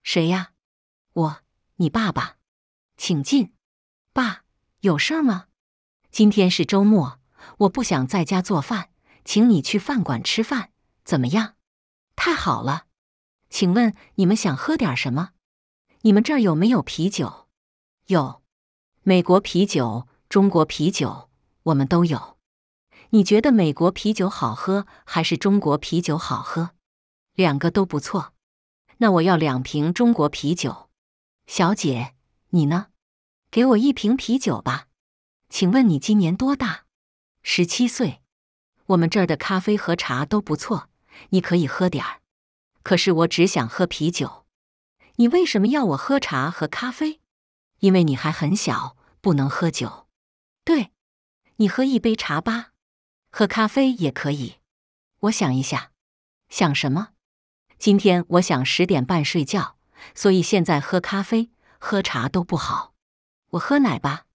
谁呀？你爸爸。请进。爸，有事儿吗？今天是周末，我不想在家做饭，请你去饭馆吃饭，怎么样？太好了。请问你们想喝点什么？你们这儿有没有啤酒？有。美国啤酒、中国啤酒，我们都有。你觉得美国啤酒好喝还是中国啤酒好喝？两个都不错。那我要2瓶中国啤酒。小姐，你呢？给我1瓶啤酒吧。请问你今年多大？17岁。我们这儿的咖啡和茶都不错，你可以喝点儿。可是我只想喝啤酒。你为什么要我喝茶和咖啡？因为你还很小，不能喝酒。对，你喝1杯茶吧。喝咖啡也可以。我想一下。想什么？今天我想10点半睡觉，所以现在喝咖啡、喝茶都不好。我喝奶吧。